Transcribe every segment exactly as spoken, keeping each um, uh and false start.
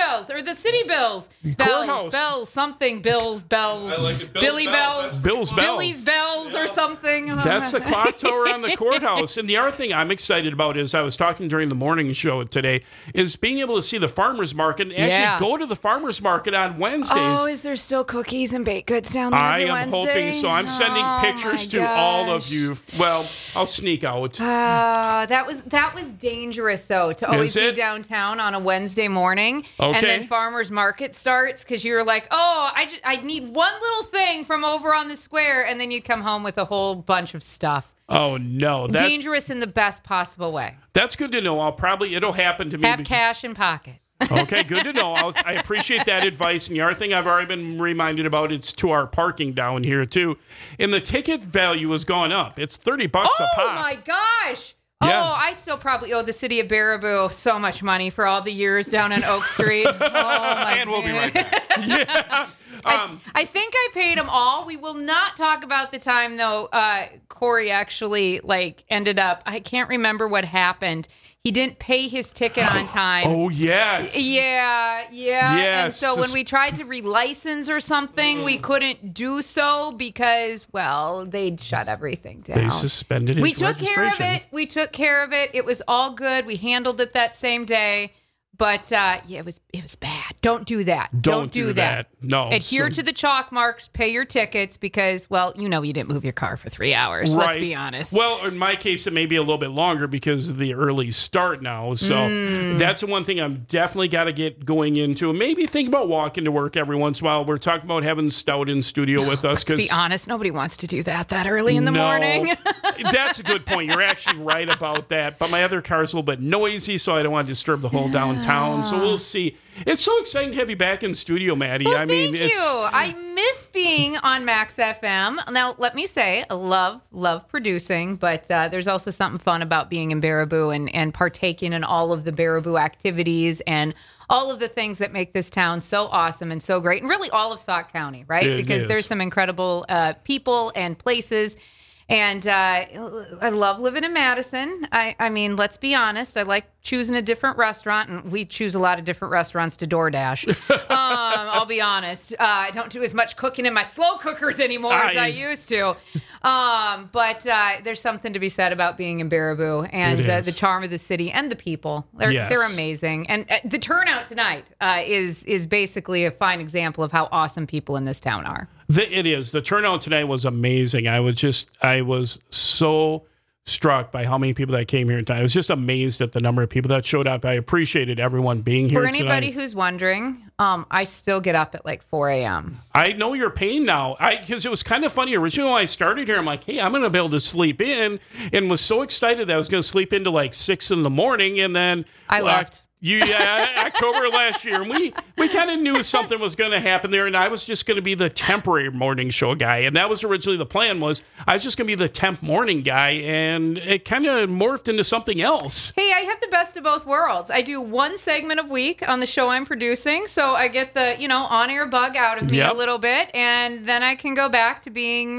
bells or the city bells. Bells, Courthouse. bells, something, bills, bells. I like it. Bill's Billy bells. bells. Bill's bells. Billy's bells or something. That's the clock tower on the courthouse. And the other thing I'm excited about is I was talking during the morning show today is being able to see the farmer's market and actually Yeah. go to the farmer's market on Wednesdays. Oh, is there still cookies and baked goods down there? I every am Wednesday? hoping so. I'm sending Oh, pictures my to all of gosh. you. Well, I'll sneak out. Uh, that was that was dangerous though to always Is be it? downtown on a Wednesday morning, and Okay. then farmers market starts because you were like, oh, I just, I need one little thing from over on the square, and then you'd come home with a whole bunch of stuff. Oh no, that's Dangerous in the best possible way. that's good to know. I'll probably it'll happen to me. Have because- cash in pocket. Okay, good to know. I'll, I appreciate that advice. And the other thing I've already been reminded about, it's to our parking down here too. And the ticket value has gone up. It's thirty bucks Oh a pop. my gosh. Yeah. Oh, I still probably owe the city of Baraboo so much money for all the years down on Oak Street. Oh my And we'll be goodness. right back. Um, I think I paid them all. We will not talk about the time though. Uh, Corey actually like ended up. I can't remember what happened. He didn't pay his ticket on time. oh yes. Yeah, yeah. And Yes. so when we tried to relicense or something, we couldn't do so because, well, they'd shut everything down. They suspended his we took care of registration. it. We took care of it. It was all good. We handled it that same day. But uh, yeah, it was it was bad. Don't do that. Don't do that. No. Adhere So- to the chalk marks. Pay your tickets because, well, you know, you didn't move your car for three hours. Let's Right. be honest. Well, in my case, it may be a little bit longer because of the early start now. So Mm. that's the one thing I'm definitely got to get going into. Maybe think about walking to work every once in a while. We're talking about having Stout in studio with us. Let's be honest. Nobody wants to do that that early in the No. morning. That's a good point. You're actually right about that. But my other car's a little bit noisy, so I don't want to disturb the whole downtown. So we'll see. It's so exciting to have you back in studio, Maddie. Well, I mean, thank it's you. I miss being on Max F M. Now, let me say, I love, love producing, but uh, there's also something fun about being in Baraboo and, and partaking in all of the Baraboo activities and all of the things that make this town so awesome and so great, and really all of Sauk County, right? It because is. there's some incredible uh, people and places. And uh, I love living in Madison. I, I mean, let's be honest. I like choosing a different restaurant, and we choose a lot of different restaurants to DoorDash. um, I'll be honest. Uh, I don't do as much cooking in my slow cookers anymore as I- I used to. Um, but uh, there's something to be said about being in Baraboo and It uh, is. the charm of the city and the people. They're Yes. they're amazing. And uh, the turnout tonight uh, is is basically a fine example of how awesome people in this town are. The, it is. The turnout tonight was amazing. I was just, I was so struck by how many people that came here tonight. I was just amazed at the number of people that showed up. I appreciated everyone being here For anybody tonight. who's wondering, um, I still get up at like four a.m. I know your pain now. I because it was kind of funny. Originally, when I started here, I'm like, hey, I'm going to be able to sleep in, and was so excited that I was going to sleep into like six in the morning, and then I uh, left. You yeah, October last year, and we we kind of knew something was going to happen there, and I was just going to be the temporary morning show guy, and that was originally the plan. Was I was just going to be the temp morning guy, and it kind of morphed into something else. Hey, I have the best of both worlds. I do one segment a week on the show I'm producing, so I get the, you know, on-air bug out of me Yep. a little bit, and then I can go back to being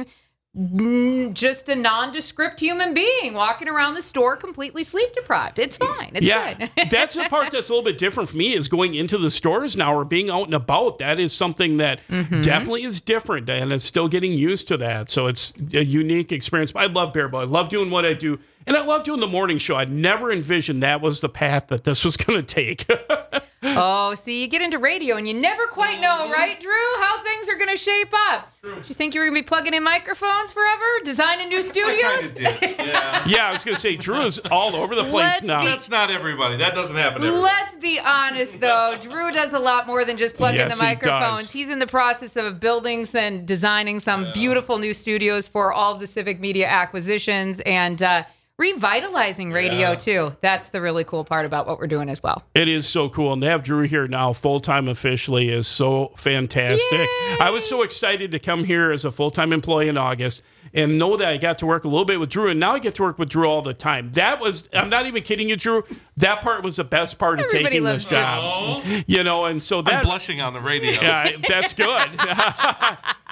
mm, just a nondescript human being walking around the store completely sleep deprived. It's fine. It's Yeah, good. that's the part that's a little bit different for me is going into the stores now or being out and about. That is something that Mm-hmm. definitely is different, and it's still getting used to that. So it's a unique experience. I love Baraboo. I love doing what I do, and I love doing the morning show. I never envisioned that was the path that this was going to take. Oh, see, you get into radio and you never quite know, right, Drew, how things are going to shape up. Do you think you were going to be plugging in microphones forever, designing new I studios? kind of did. Yeah. Yeah, I was going to say, Drew is all over the place Let's now. be- That's not everybody. That doesn't happen to everybody. Let's be honest, though. Drew does a lot more than just plug in Yes, the he microphones. does. He's in the process of building and designing some beautiful new studios for all of the Civic Media acquisitions and uh, revitalizing radio, Yeah. too. That's the really cool part about what we're doing as well. It is so cool. And to have Drew here now full-time officially is so fantastic. Yay! I was so excited to come here as a full-time employee in August and know that I got to work a little bit with Drew, and now I get to work with Drew all the time. That was, I'm not even kidding you, Drew, that part was the best part of Everybody taking loves this job. You know, and so I'm that... blushing on the radio. Yeah, that's good.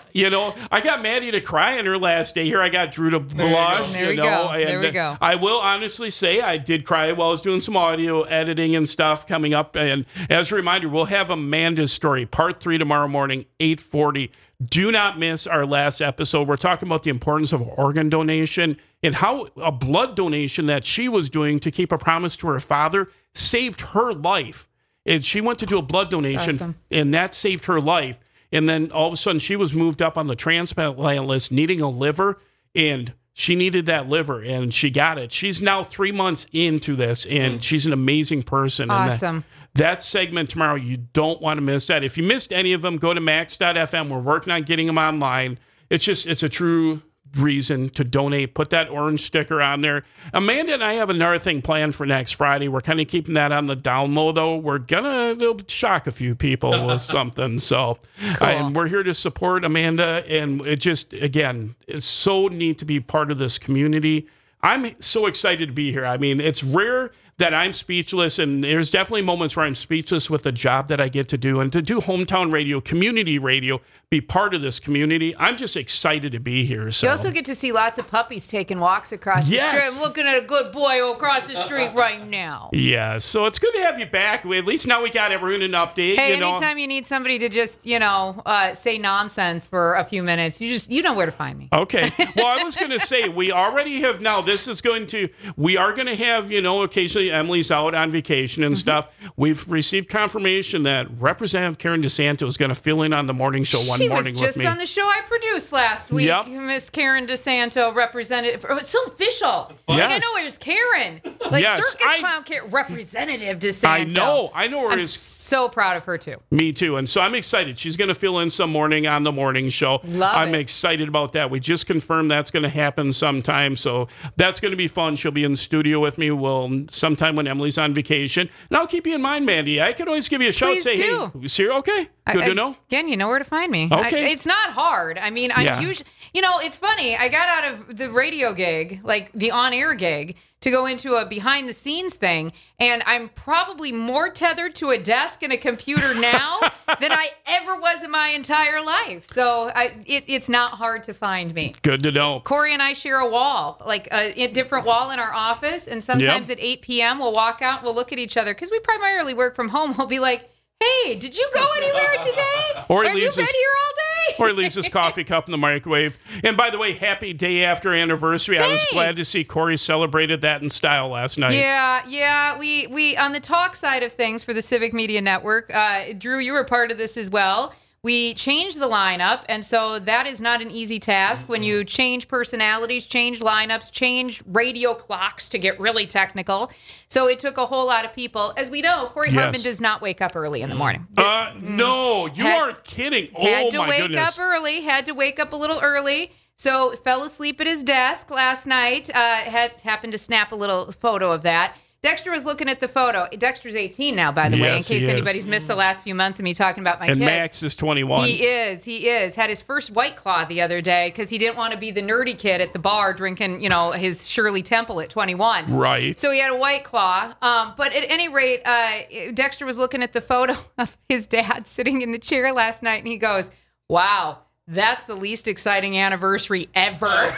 You know, I got Maddie to cry on her last day here. I got Drew to blush. There we you know, go. There and we go. I will honestly say I did cry while I was doing some audio editing and stuff coming up. And as a reminder, we'll have Amanda's story, part three tomorrow morning, eight forty. Do not miss our last episode. We're talking about the importance of organ donation and how a blood donation that she was doing to keep a promise to her father saved her life. And she went to do a blood donation, awesome. and that saved her life. And then all of a sudden, she was moved up on the transplant list, needing a liver, and she needed that liver, and she got it. She's now three months into this, and she's an amazing person. Awesome. And that, that segment tomorrow, you don't want to miss that. If you missed any of them, go to max dot f m. We're working on getting them online. It's just, it's a true reason to donate. Put that orange sticker on there. Amanda and I have another thing planned for next Friday. We're kind of keeping that on the down low, though. We're gonna it'll shock a few people with something. So, Cool. I- and we're here to support Amanda. And it just, again, it's so neat to be part of this community. I'm so excited to be here. I mean, it's rare that I'm speechless, and there's definitely moments where I'm speechless with the job that I get to do, and to do hometown radio, community radio, be part of this community. I'm just excited to be here. So You also get to see lots of puppies taking walks across the Yes. street. I'm looking at a good boy across the street right now. yeah, so it's good to have you back. We, at least now we got everyone an update. Hey, you know. anytime you need somebody to just, you know, uh, say nonsense for a few minutes, you just, you know where to find me. Okay. Well, I was going to say, we already have now, this is going to, we are going to have, you know, occasionally Emily's out on vacation and Mm-hmm. stuff. We've received confirmation that Representative Karen DeSanto is going to fill in on the morning show one She was morning with just me. on the show I produced last week. Yep. Miss Karen DeSanto, representative. Oh, it's so official. Like, I Yes. know where's Karen. Like Yes, circus I- clown Karen, Representative DeSanto. I know. I know where I'm his- so proud of her too. Me too. And so I'm excited. She's going to fill in some morning on the morning show. Love I'm it. excited about that. We just confirmed that's going to happen sometime. So that's going to be fun. She'll be in studio with me. Well, sometime when Emily's on vacation. And I'll keep you in mind, Mandy. I can always give you a shout. Please Say, do. hey, see, okay. Good I- to know. Again, you know where to find me. Okay. I, it's not hard. I mean, I Yeah. usually, you know, it's funny. I got out of the radio gig, like the on-air gig, to go into a behind-the-scenes thing, and I'm probably more tethered to a desk and a computer now than I ever was in my entire life. So I, it, it's not hard to find me. Good to know. Corey and I share a wall, like a, a different wall in our office, and sometimes Yep. at eight p.m. we'll walk out, we'll look at each other, because we primarily work from home. We'll be like, hey, did you go anywhere today? Or he Have you leaves been his- here all day? Or he leaves his coffee cup in the microwave. And by the way, happy day after anniversary. I was Thanks. glad to see Corey celebrated that in style last night. Yeah, yeah. We we on the talk side of things for the Civic Media Network, uh, Drew, you were part of this as well. We changed the lineup, and so that is not an easy task when you change personalities, change lineups, change radio clocks to get really technical. So it took a whole lot of people. As we know, Corey Yes. Hartman does not wake up early in the morning. Uh, no, you Had- aren't kidding. Had Oh, to my wake goodness. up early, had to wake up a little early. So fell asleep at his desk last night. Uh, had happened to snap a little photo of that. Dexter was looking at the photo. Dexter's eighteen now, by the way, in Yes, case he is. anybody's missed the last few months of me talking about my And kids. Max is twenty-one. He is. He is. Had his first White Claw the other day because he didn't want to be the nerdy kid at the bar drinking, you know, his Shirley Temple at twenty-one. Right. So he had a White Claw. Um, but at any rate, uh, Dexter was looking at the photo of his dad sitting in the chair last night, and he goes, wow, that's the least exciting anniversary ever.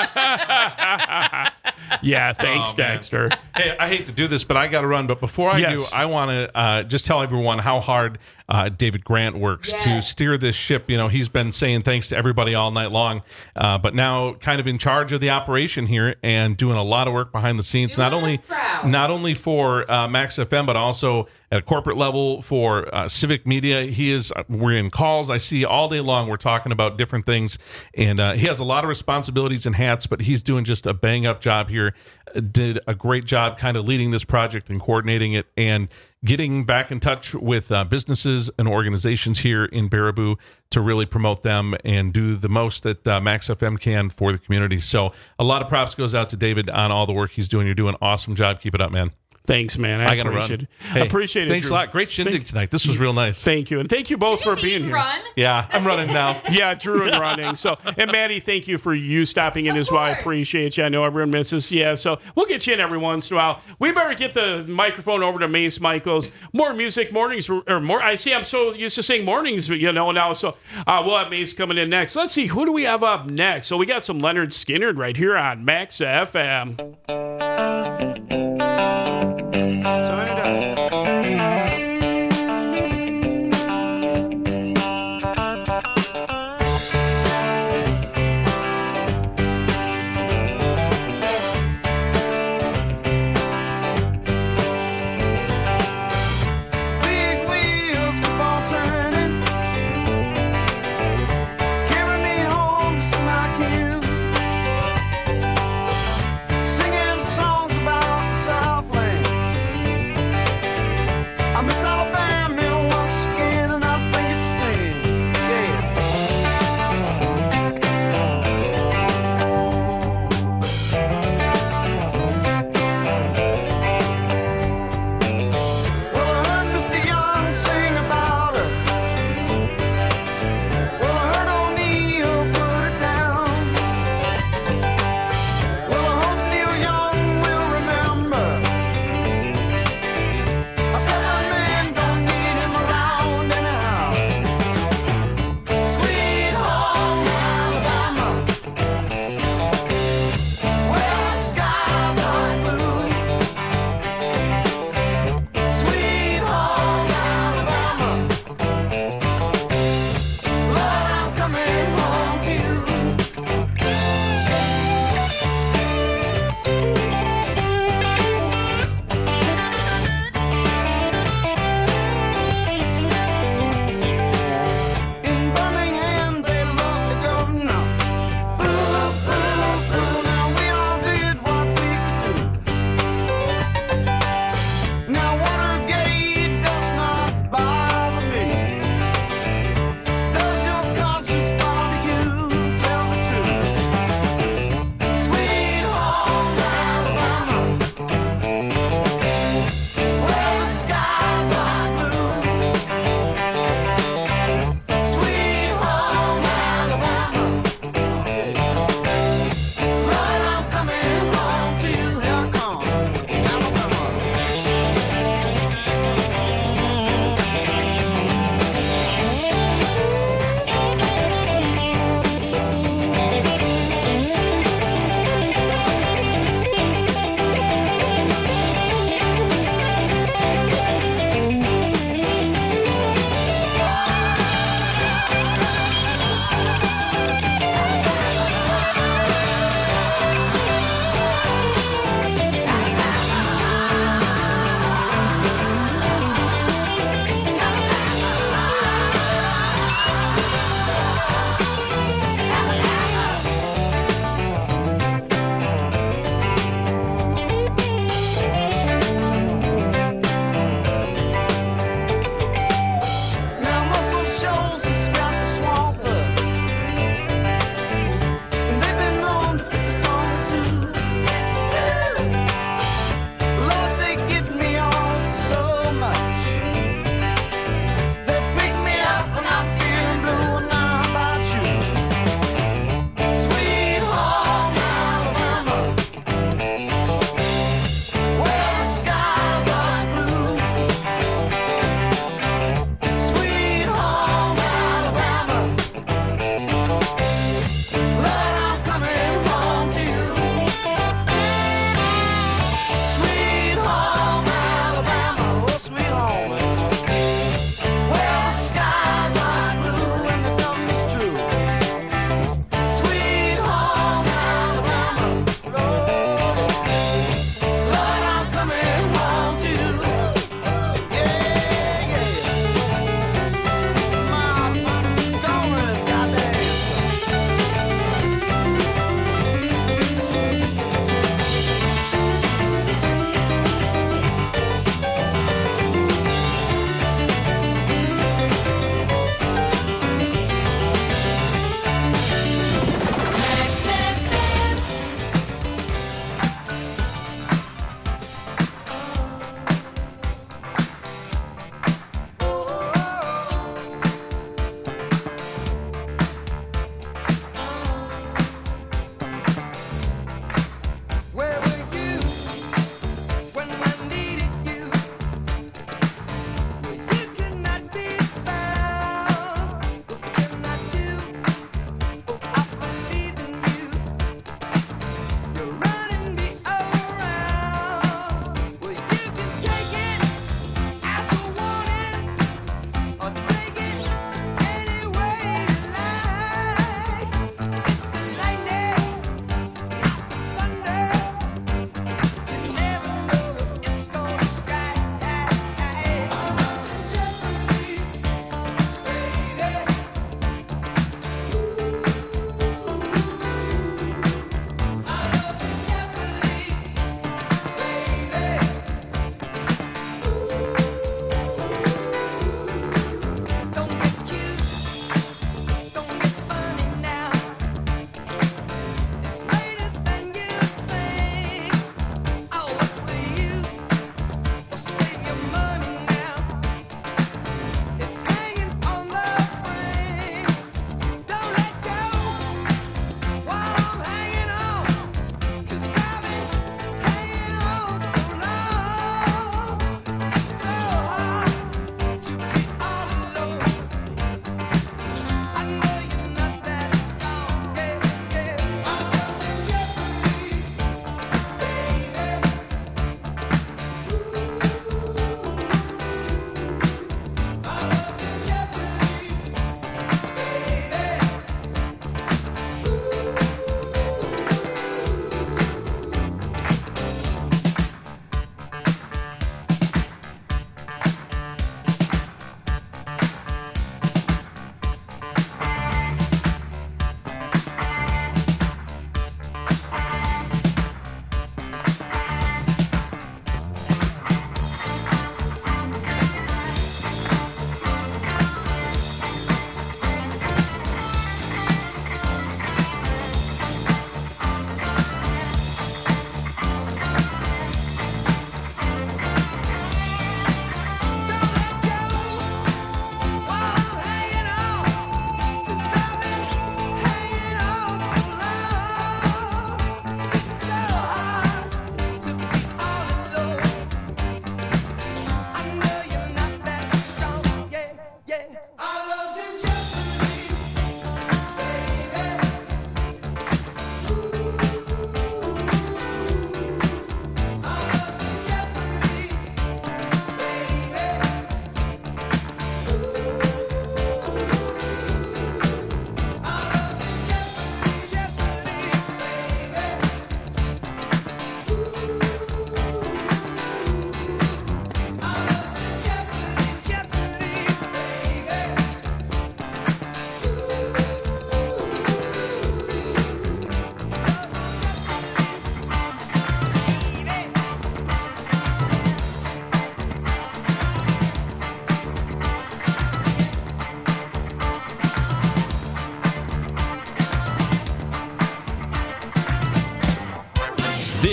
Yeah, thanks, Oh, man. Dexter. Hey, I hate to do this, but I got to run. But before I Yes. do, I want to uh, just tell everyone how hard uh, David Grant works to Yes. steer this ship. You know, he's been saying thanks to everybody all night long, uh, but now kind of in charge of the operation here and doing a lot of work behind the scenes. Doing not only us proud. not only for uh, Max F M, but also at a corporate level for uh, Civic Media. He is. We're in calls. I see all day long. We're talking about different things, and uh, he has a lot of responsibilities and hats. But he's doing just a bang up job here. Did a great job, kind of leading this project and coordinating it, and getting back in touch with uh, businesses and organizations here in Baraboo to really promote them and do the most that uh, Max F M can for the community. So a lot of props goes out to David on all the work he's doing. You're doing an awesome job. Keep it up, man. Thanks, man. I, I gotta appreciate run. it. Hey, appreciate it. Thanks Drew. a lot. Great shindig Thank- tonight. This was real nice. Thank you. And thank you both Did you for see being him here. run? Yeah, I'm running now. Yeah, Drew and running. So, and Maddie, thank you for you stopping in Of as well. I course. appreciate you. I know everyone misses. Yeah, so we'll get you in every once in a while. We better get the microphone over to Mace Michaels. More music mornings, or more. I see. I'm so used to saying mornings, you know, now. So uh, we'll have Mace coming in next. Let's see, who do we have up next? So we got some Leonard Skinner right here on Max F M. Turn it up. Big wheels keep on turning. Carry me home to Smock Hill. Singing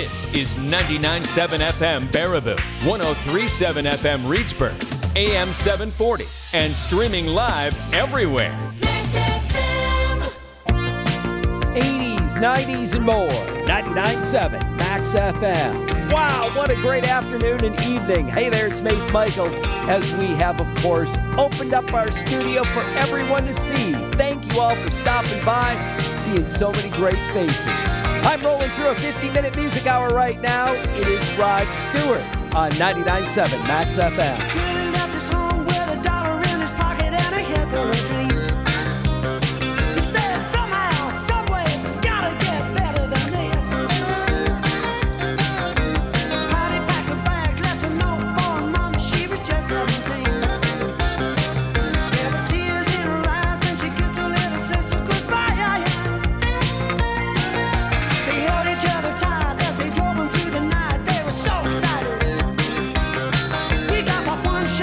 This is ninety-nine point seven F M Baraboo, one oh three point seven F M Reedsburg, A M seven forty, and streaming live everywhere. eighties, nineties, and more. ninety-nine point seven Max F M. Wow, what a great afternoon and evening. Hey there, it's Mace Michaels, as we have, of course, opened up our studio for everyone to see. Thank you all for stopping by, seeing so many great faces. I'm rolling through a fifty-minute music hour right now. It is Rod Stewart on ninety-nine point seven Max F M. One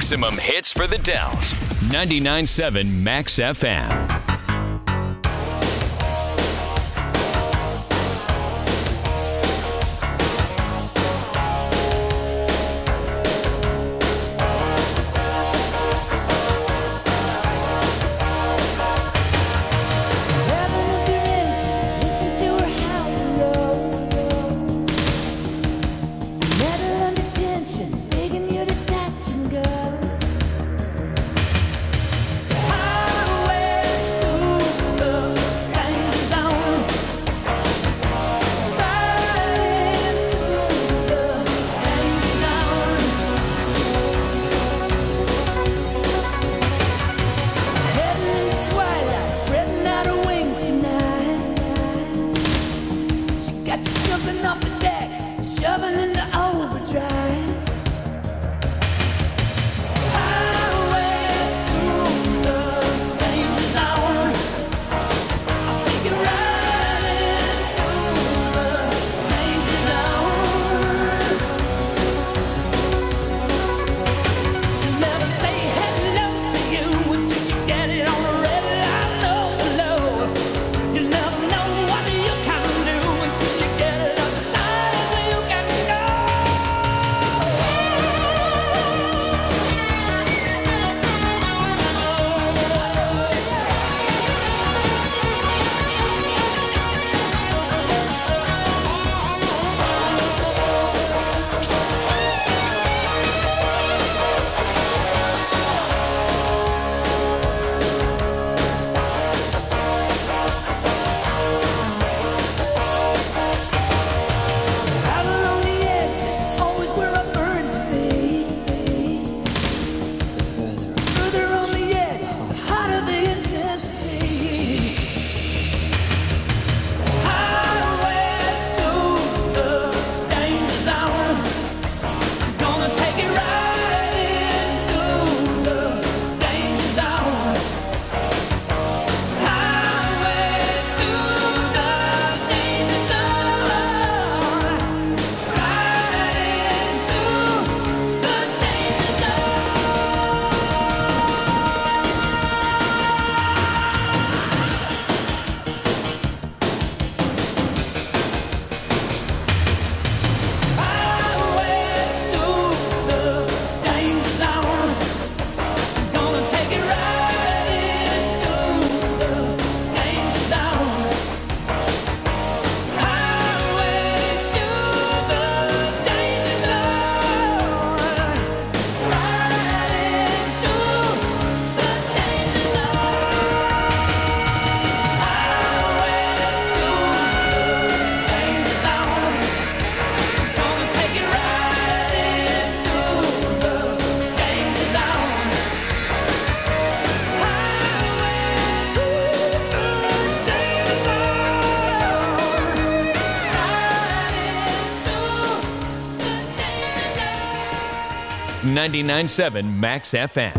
Maximum hits for the Dells. ninety-nine point seven Max F M. ninety-nine point seven Max F M.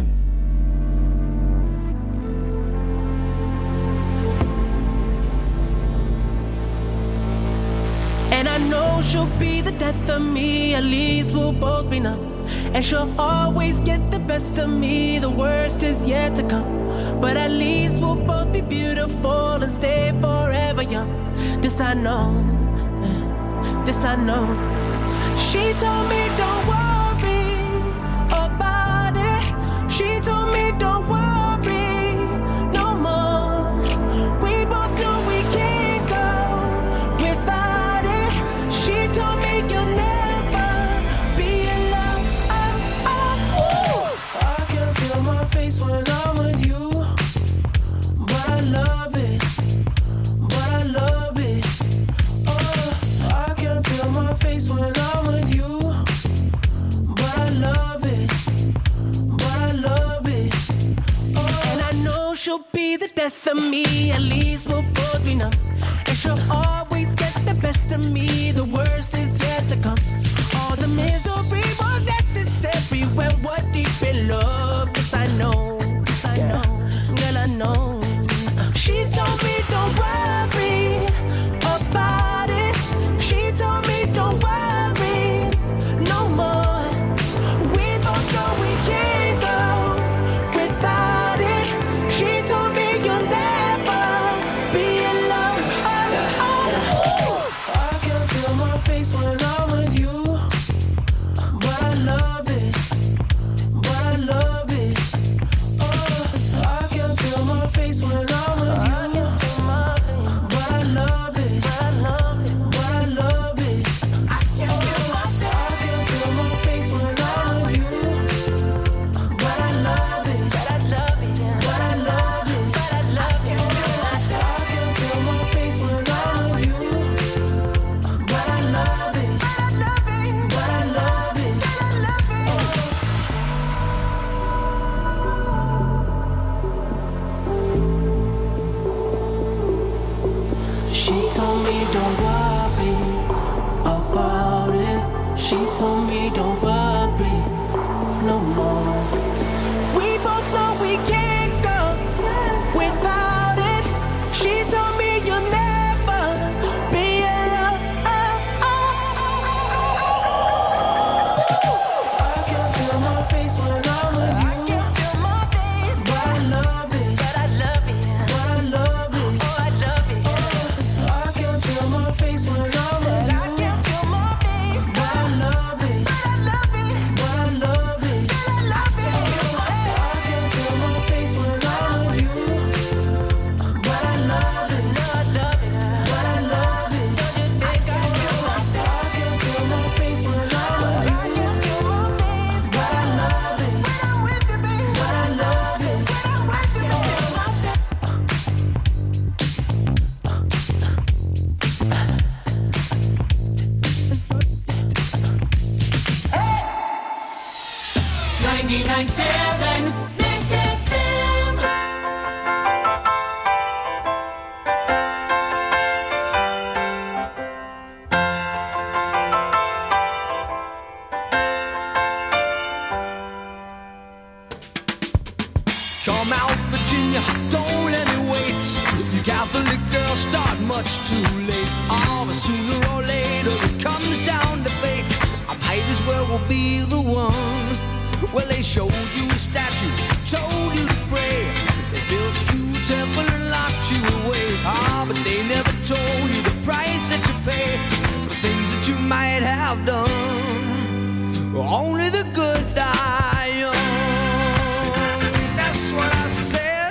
And I know she'll be the death of me, at least we'll both be numb. And she'll always get the best of me, the worst is yet to come. But at least we'll both be beautiful and stay forever young. This I know, this I know. She told me don't worry about it. She told me don't worry no more. We both know we can't go without it. She told me you'll never be alone. Oh, oh. I can feel my face when I'm with you, but I love it, but I love it. Oh, I can feel my face when I'm with you, but I love it, but I love it. Oh, and I know she'll be the death of me, at least we'll both be numb. And she'll always get the best of me, the worst is yet to come. All the misery was necessary when we're deep in love. Yes, I know, yes, I know, girl, I know. She told me don't worry about it. She told me don't worry no more. We both know we can't me, don't worry no more. We both know we can't go without it. She told me you'll never be alone. I can feel my face when I'm with you. I can feel my face, but I love it. But I love it. But I love it. Oh, I love it. Oh, I can feel my face when I'm with you. I can feel my face, but I love it. But I love it. But I love it. But I love it. I can feel my face when I'm with you. But I love it. But I love it. But I love it. Don't you think I feel my face? I can feel my face when I'm with you. I can feel my face, but I love it. When I'm with you, baby. But I love it. When I'm with you, baby. ninety-nine seven Mix F M. Come out, Virginia, don't let me wait. You Catholic girls start much too late. Oh, but sooner or later it comes down to fate. I might as well will be the one. Well, they showed you a statue, told you to pray. They built you a temple and locked you away. Ah, but they never told you the price that you pay for things that you might have done. Only the good die young. That's what I said.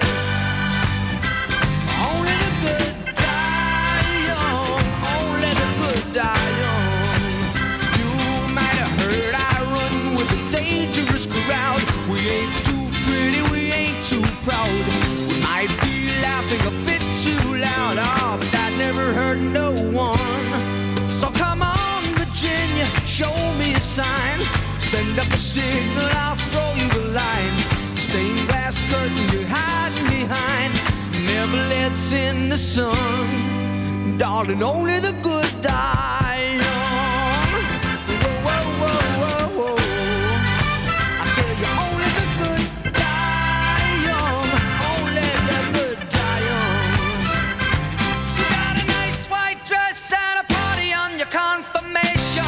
Only the good die young. Only the good die young. You might have heard I run with a dangerous crowd. We ain't too pretty, we ain't too proud. We might be laughing a bit too loud. Oh, but that never hurt no one. So come on, Virginia, show me a sign. Send up a signal, I'll throw you the line. Stained glass curtain you're hiding behind never lets in the sun. Darling, only the good die young. Whoa, whoa, whoa, whoa, whoa. I tell you, only the good die young. Only the good die young. You got a nice white dress at a party on your confirmation.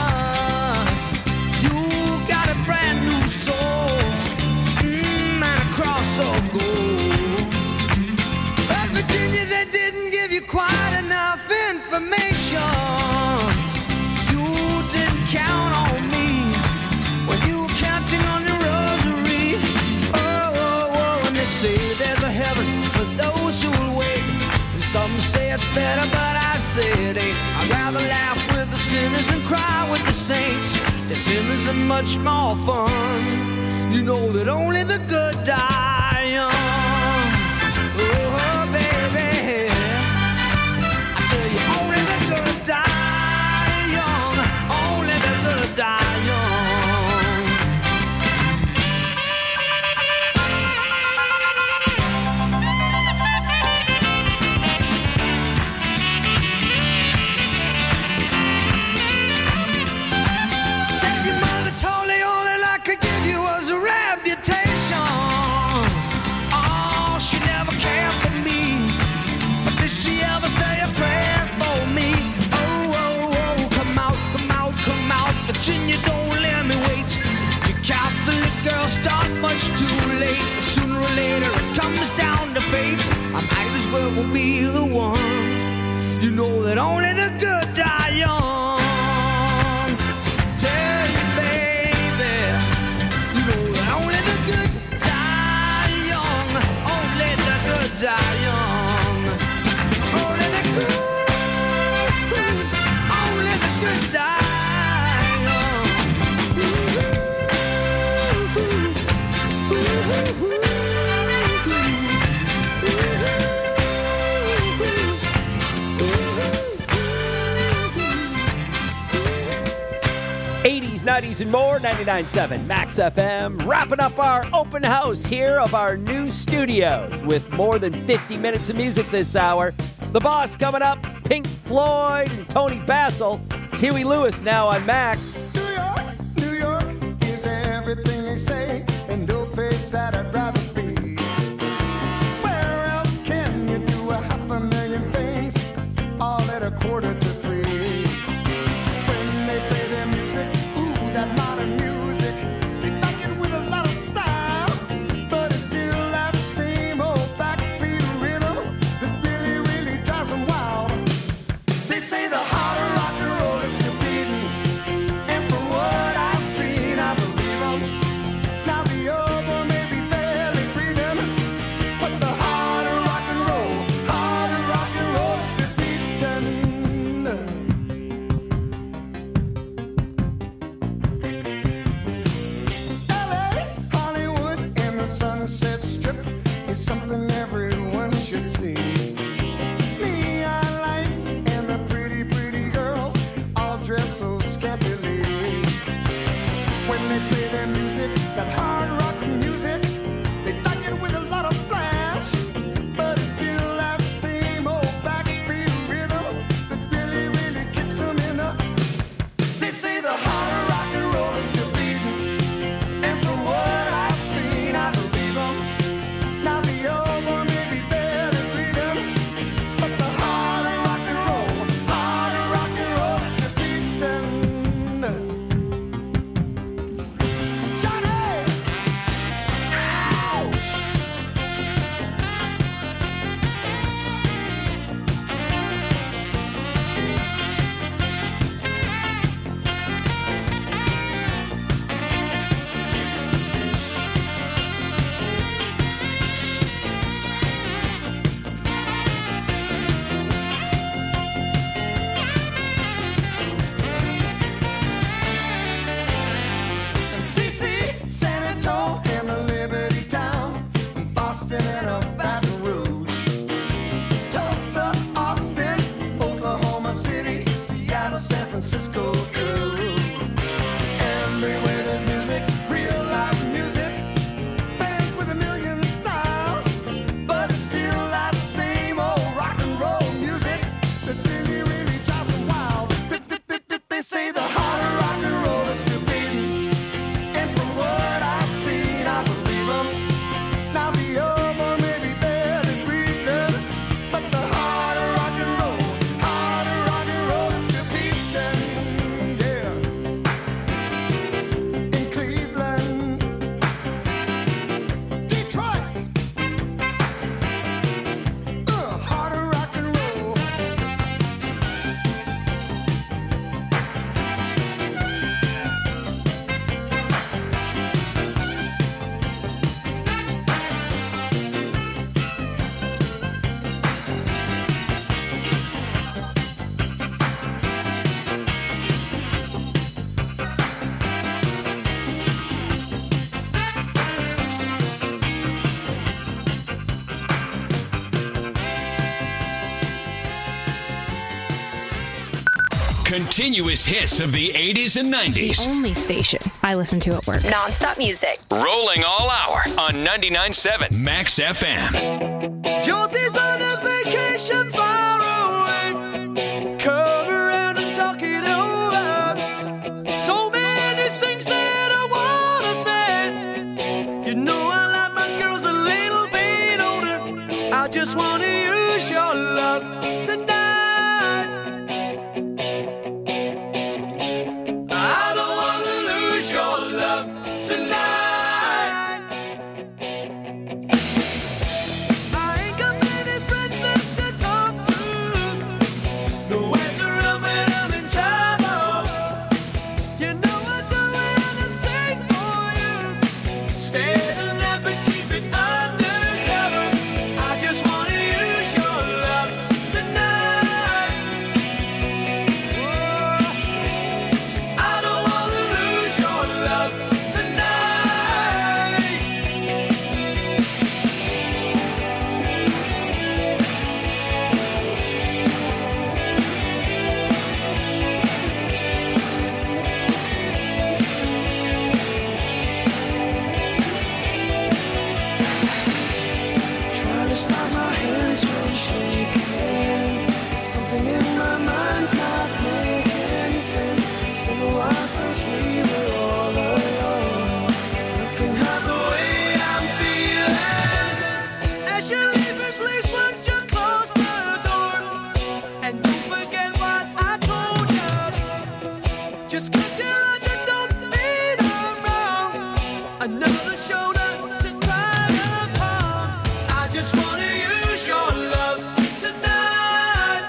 You got a brand new soul, mm, and a cross of gold. But Virginia, they didn't give you quite enough information. You didn't count on me when you were counting on your rosary. Oh, oh, oh, and they say there's a heaven for those who will wait. And some say it's better, but I say it ain't. I'd rather laugh with the sinners than cry with the saints. The sinners are much more fun. You know that only the good die young. Oh, baby, I tell you, only the good die young. Only the good die young. Said your mother told me all that I could give you was a reputation. Oh, she never cared for me, but did she ever say a prayer for me? Oh, oh, oh, come out, come out, come out, Virginia, don't let me wait. You Catholic girls start much too late. Sooner or later it comes down to fate. I might as well be the one. You know that only the good die young. Tell you, baby, you know that only the good die young. Only the good die young. Only the good, only the good die young. eighties, nineties, and more, ninety-nine point seven Max F M. Wrapping up our open house here of our new studios with more than fifty minutes of music this hour. The Boss coming up, Pink Floyd and Tony Basil. It's Huey Lewis now on Max. New York, New York, that I'd rather be. Where else can you do a half a million things all at a quarter to three? When they play their music, ooh, that modern music, they back it with a lot of style, but it's still that same old backbeat rhythm that really, really drives them wild. They say the heart of rock and roll is still beating, and from what I've seen, I believe them. Now the other may be barely breathing, but the heart of rock and roll, heart of rock and roll is still beating. L A, Hollywood, and the Sunset Strip is something everyone should see. Neon lights and the pretty, pretty girls all dress so scantily. When they play their music, that hard rock music, they back it with a lot of flash, but it's still that same old backbeat rhythm that really, really kicks them in the. They say the heart of rock and roll is still beating, and from what I've seen, I believe them. Now the old one may be barely breathing, but the heart of rock and roll, heart of rock and roll is still beating. Johnny! Ow! D C, San Antonio, and the Liberty Town, Boston and a Baton Rouge, Tulsa, Austin, Oklahoma City, Seattle, San Francisco too. Everywhere there's music, real live music, bands with a million styles, but it's still that same old rock and roll music that really, really drives them wild. Th- th- th- th- They say the heart of rock and roll is still beating, and from what I've seen, I believe them. Now the other may be barely breathing, but the heart of rock and roll, heart of rock and roll is still beating, yeah. In Cleveland, Detroit, uh, heart of rock and roll. Continuous hits of the eighties and nineties. Only station I listen to at work. Non-stop music. Rolling all hour on ninety-nine point seven Max F M. Josie's on a vacation far away. Come around and talk it over. So many things that I wanna say. You know I like my girls a little bit older. I just wanna use your love tonight. I don't wanna lose your love tonight. I ain't got many friends left to talk to. No ways around when I'm in trouble. You know I'd do anything for you. Stay alive but keep it undercover. I just wanna use your love tonight. just wanna use your love tonight.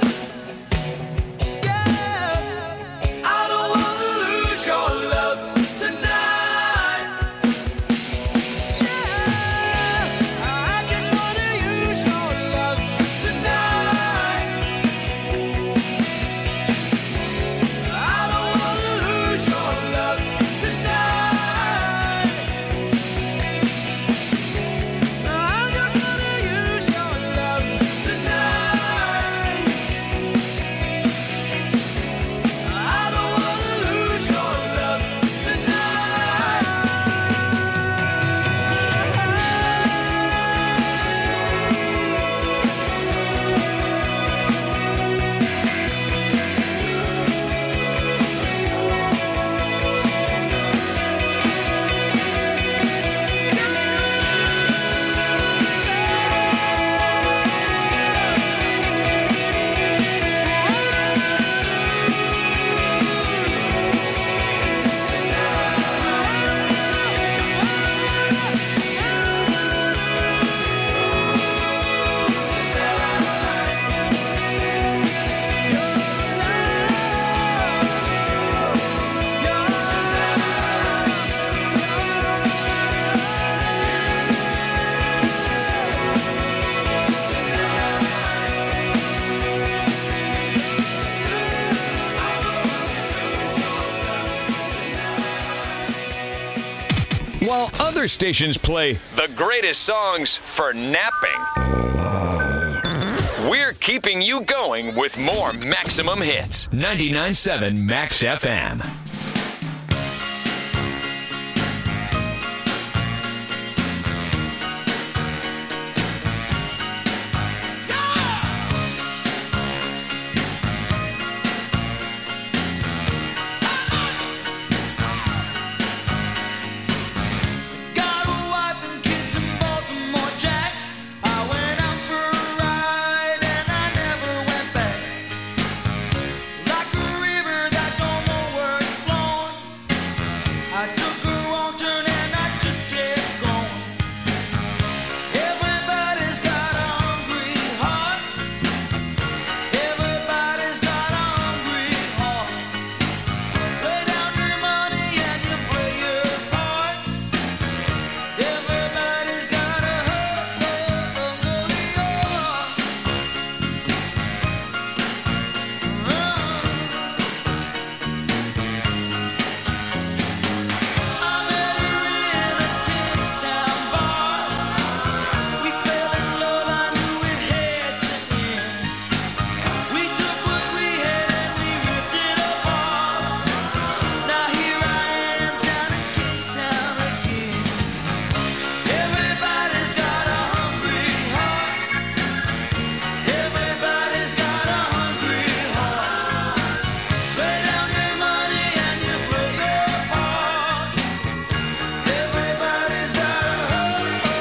Yeah, I don't wanna lose your love tonight. Yeah, I just wanna use your love tonight. I don't wanna lose your love tonight. I just wanna use your love tonight. I don't wanna lose your love While other stations play the greatest songs for napping, we're keeping you going with more Maximum Hits. ninety-nine point seven Max F M. Got a wife and kids in Baltimore, Jack. I went out for a ride and I never went back. Like a river that don't know where it's flowing, I took a wrong turn and I just kept going. Everybody's got a hungry heart. Everybody's got a hungry heart. Lay down your money and you play your part. Everybody's got a hungry heart. I met her in a Kingstown bar. We fell in love, I knew it had to end. We took what we had and we ripped it apart. Now here I am down in Kingstown again. Everybody's got a hungry heart. Everybody's got a hungry heart. Lay down your money and you play your part. Everybody's got a hungry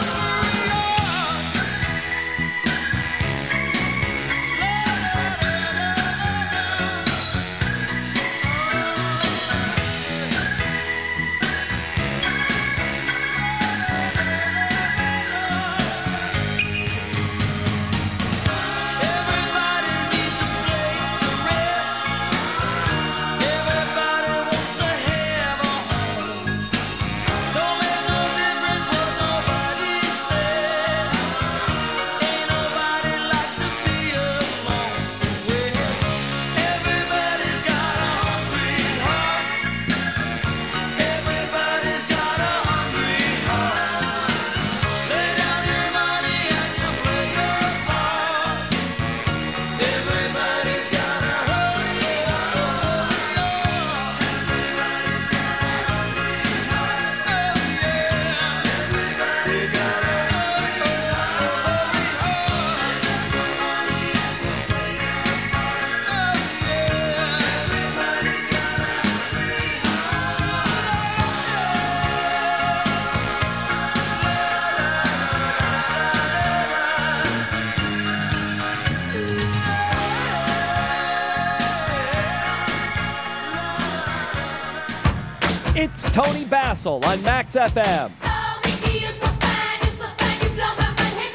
Everybody needs a place to rest. Everybody wants to have a home. Don't make no difference what nobody says. Ain't nobody like to be alone. Well, everybody's got a hungry heart. Everybody's got a hungry heart. Lay down your money and you play your part. Everybody's got a hungry heart. Everybody's got a hungry heart. Oh yeah. Everybody's got a hungry heart. Oh yeah. Everybody's got a It's Tony Basil on Max F M. Oh, Mickey, you're so fine, you're so fine, you blow my mind.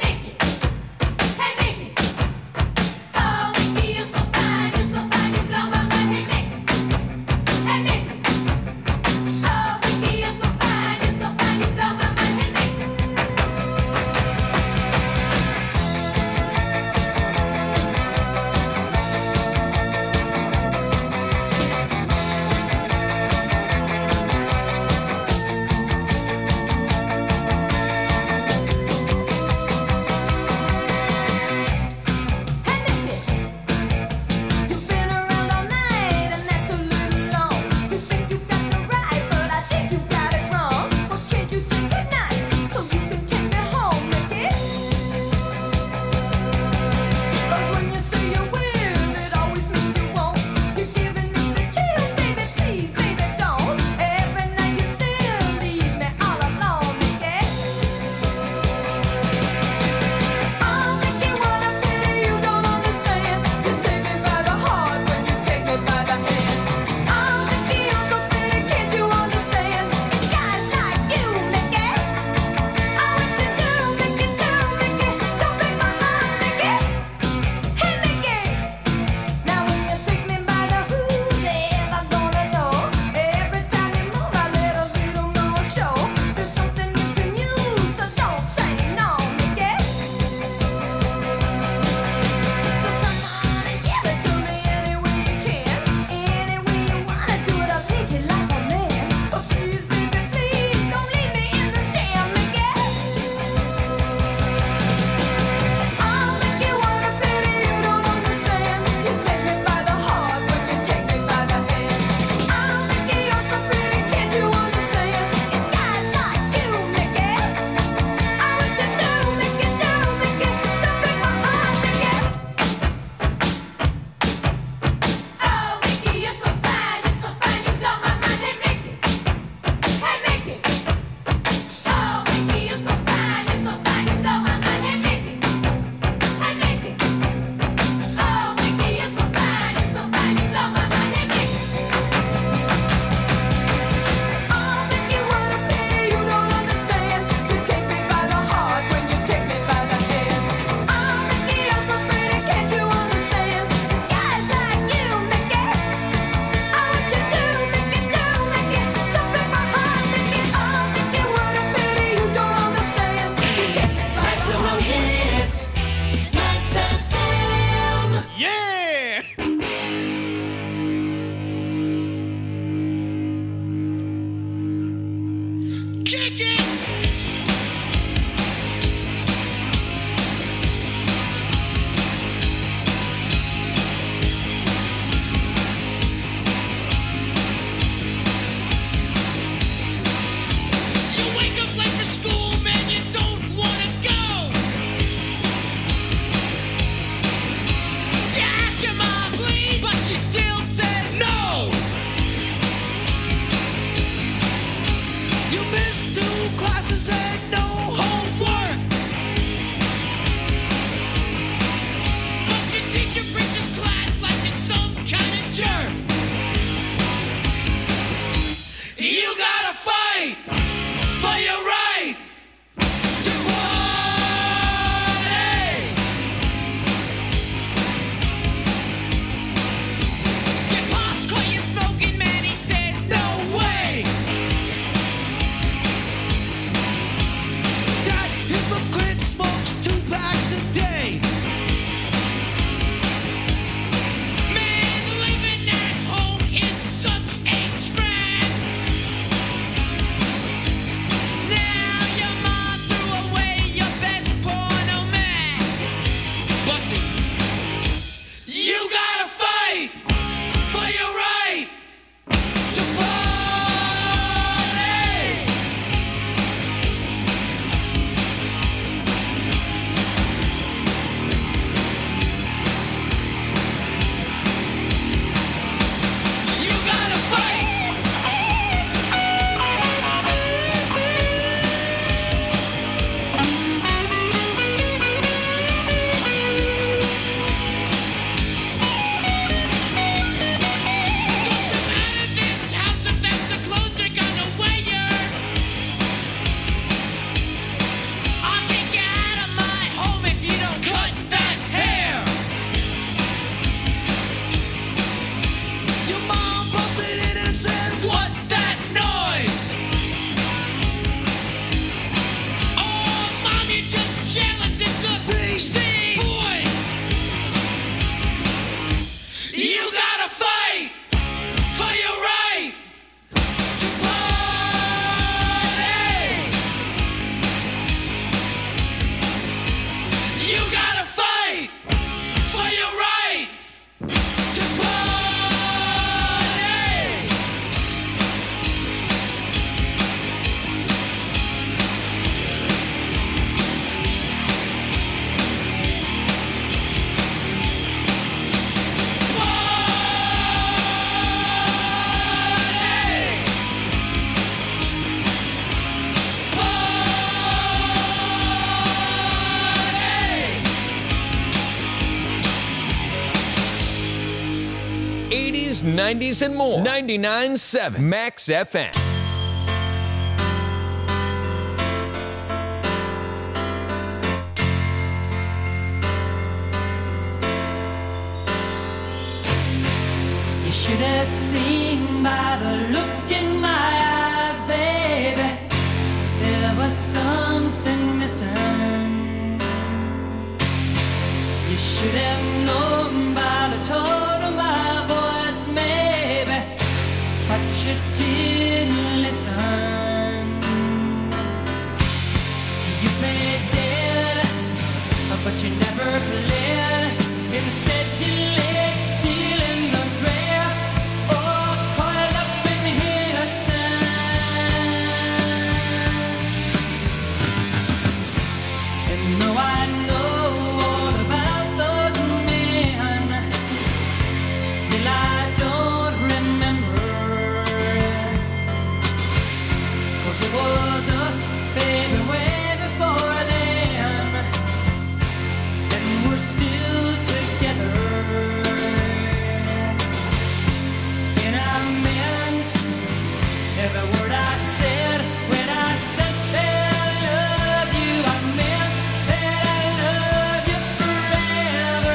eighties, nineties, and more. ninety-nine point seven Max F M. You should have seen by the look in my eyes, baby. There was something missing. You should have known by the tone of my voice, maybe, but you didn't listen. You played dead, but you never played. Instead you laid still in the grass, or coiled up in innocence. And though I know all about those men, still I don't remember. 'Cause it was us, baby, way before then, and we're still together. And I meant every word I said when I said that I love you. I meant that I love you forever.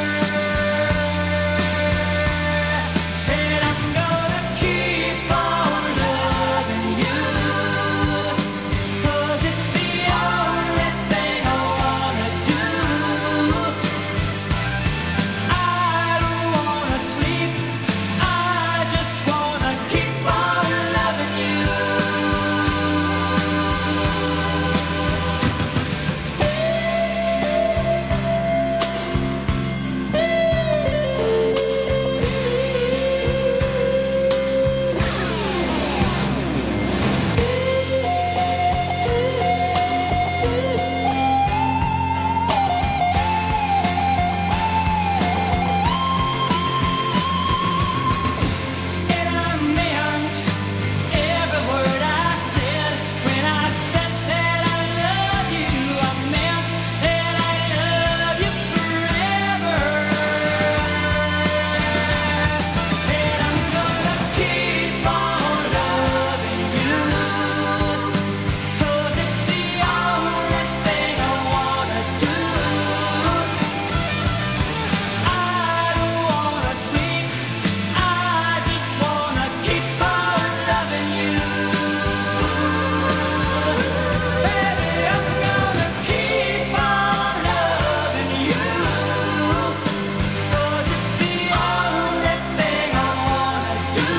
And I'm gonna keep on loving you, 'cause it's the only thing I wanna do. I don't wanna sleep, I just wanna keep on loving you. And I meant every word I said when I said that I love you. I meant that I love you forever. And I'm gonna keep on loving you, 'cause it's the only thing I wanna do. I don't wanna sleep, I just wanna keep on loving you. Baby, I'm gonna keep on loving you, 'cause it's the only thing I wanna do.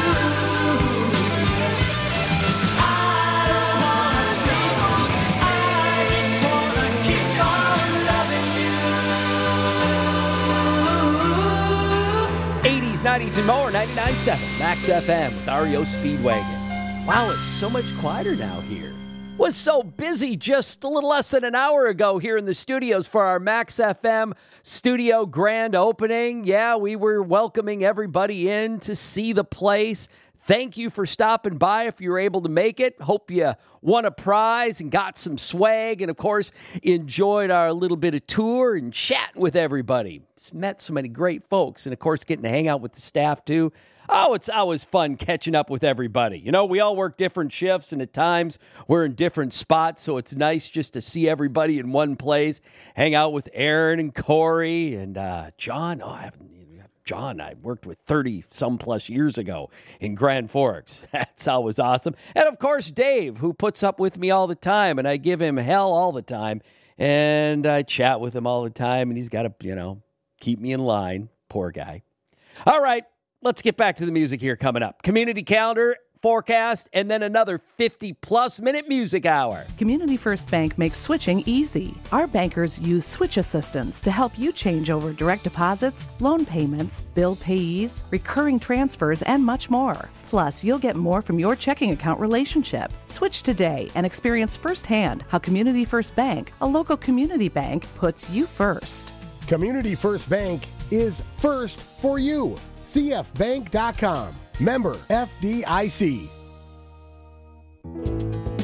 I don't wanna sleep, I just wanna keep on loving you. eighties, nineties, and more. ninety-nine point seven Max F M with R E O Speedwagon. Wow, it's so much quieter now here. Was so busy just a little less than an hour ago here in the studios for our Max F M studio grand opening. Yeah, we were welcoming everybody in to see the place. Thank you for stopping by if you were able to make it. Hope you won a prize and got some swag, and of course enjoyed our little bit of tour and chatting with everybody. Just met so many great folks, and of course getting to hang out with the staff too. Oh, it's always fun catching up with everybody. You know, we all work different shifts, and at times we're in different spots, so it's nice just to see everybody in one place, hang out with Aaron and Corey and uh, John. Oh, I haven't John, I worked with thirty some plus years ago in Grand Forks. That's always awesome. And of course, Dave, who puts up with me all the time, and I give him hell all the time. And I chat with him all the time, and he's got to, you know, keep me in line. Poor guy. All right, let's get back to the music here coming up. Community calendar, forecast, and then another fifty-plus minute music hour. Community First Bank makes switching easy. Our bankers use switch assistance to help you change over direct deposits, loan payments, bill payees, recurring transfers, and much more. Plus, you'll get more from your checking account relationship. Switch today and experience firsthand how Community First Bank, a local community bank, puts you first. Community First Bank is first for you. C F bank dot com. Member F D I C.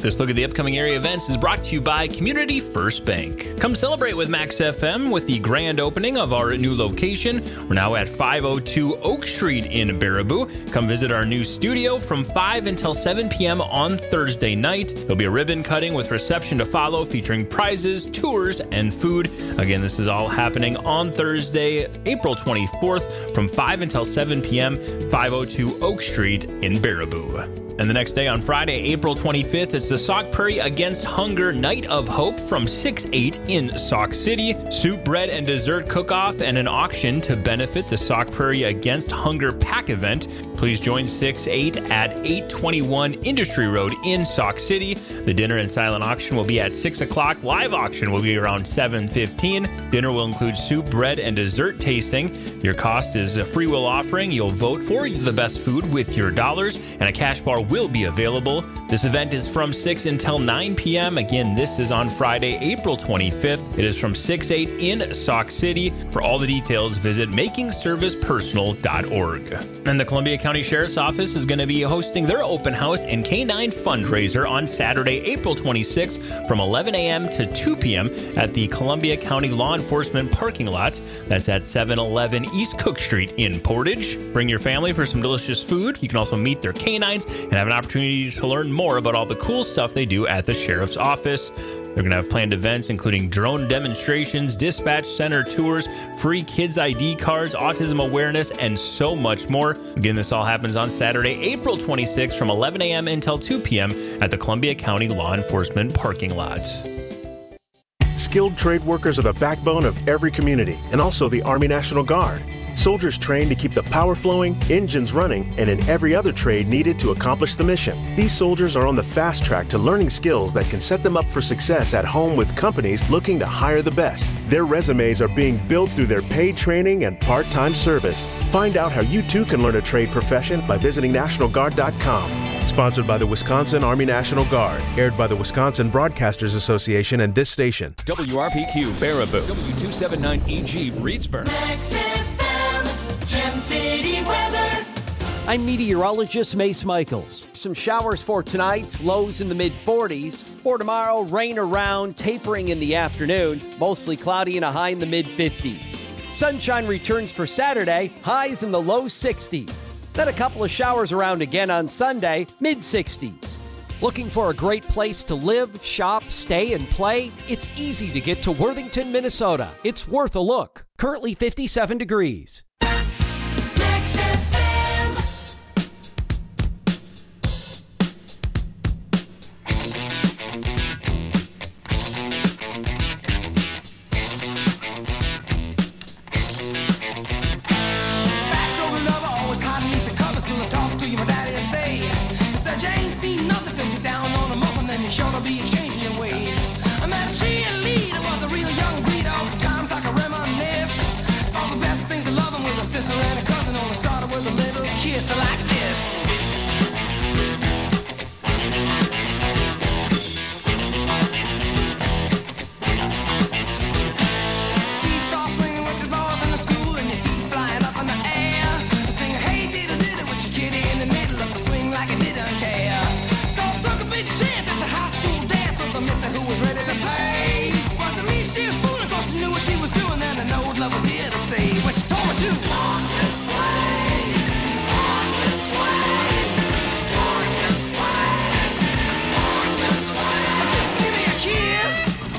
This look at the upcoming area events is brought to you by Community First Bank. Come celebrate with Max F M with the grand opening of our new location. We're now at five oh two Oak Street in Baraboo. Come visit our new studio from five until seven p.m. on Thursday night. There'll be a ribbon cutting with reception to follow featuring prizes, tours, and food. Again, this is all happening on Thursday, April twenty-fourth from five until seven p.m., five oh two Oak Street in Baraboo. And the next day on Friday, April twenty-fifth, it's the Sauk Prairie Against Hunger Night of Hope from six to eight in Sauk City. Soup, bread, and dessert cook-off and an auction to benefit the Sauk Prairie Against Hunger Pack event. Please join six to eight at eight twenty-one Industry Road in Sauk City. The dinner and silent auction will be at six o'clock. Live auction will be around seven fifteen. Dinner will include soup, bread, and dessert tasting. Your cost is a free will offering. You'll vote for the best food with your dollars, and a cash bar will be available. This event is from six until nine p.m. Again, this is on Friday, April twenty-fifth. It is from six to eight in Sauk City. For all the details, visit making service personal dot org. And the Columbia County Sheriff's Office is going to be hosting their open house and K nine fundraiser on Saturday, April twenty-sixth from eleven a.m. to two p.m. at the Columbia County Law Enforcement parking lot. That's at seven eleven East Cook Street in Portage. Bring your family for some delicious food. You can also meet their canines and have an opportunity to learn more about all the cool stuff they do at the Sheriff's Office. They're going to have planned events including drone demonstrations, dispatch center tours, free kids I D cards, autism awareness, and so much more. Again, this all happens on Saturday, April twenty-sixth from eleven a.m. until two p.m. at the Columbia County Law Enforcement parking lot. Skilled trade workers are the backbone of every community, and also the Army National Guard. Soldiers trained to keep the power flowing, engines running, and in every other trade needed to accomplish the mission. These soldiers are on the fast track to learning skills that can set them up for success at home with companies looking to hire the best. Their resumes are being built through their paid training and part-time service. Find out how you too can learn a trade profession by visiting national guard dot com. Sponsored by the Wisconsin Army National Guard. Aired by the Wisconsin Broadcasters Association and this station. W R P Q Baraboo. W two seventy-nine E G Reedsburg. Gem City weather. I'm meteorologist Mace Michaels. Some showers for tonight, lows in the mid forties. For tomorrow, rain around, tapering in the afternoon, mostly cloudy and a high in the mid fifties. Sunshine returns for Saturday, highs in the low sixties. Then a couple of showers around again on Sunday, mid sixties. Looking for a great place to live, shop, stay, and play? It's easy to get to Worthington, Minnesota. It's worth a look. Currently fifty-seven degrees. Sure to be a change in your ways. I met a cheerleader, was a real young breed. All times I can reminisce. All the best things of loving with a sister and a cousin. Only started with a little kiss like this. Seesaw swinging with the balls in the school and your feet flying up in the air. Sing hey diddle diddle with your kitty in the middle of the swing like it didn't care. So I took a big chance at the high school dance with the mister who was ready to play. Wasn't me, she was fooling, cause she knew what she was doing, and I know love was here to stay. What she told me to. On this way, on this way, on this way, on this way. Just give me a kiss.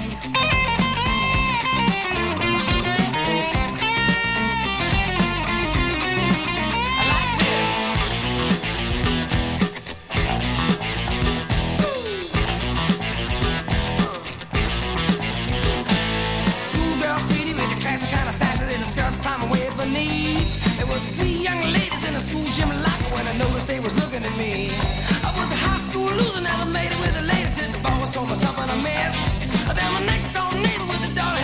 I like this. Schoolgirl sweetie with the classy kind of sassy little skirts climbing way beneath. There was three young ladies in the school gym locker when I noticed they was looking at me. I was a high school loser, never made it with a lady till the boss told me something I missed. Then my next door neighbor with a dog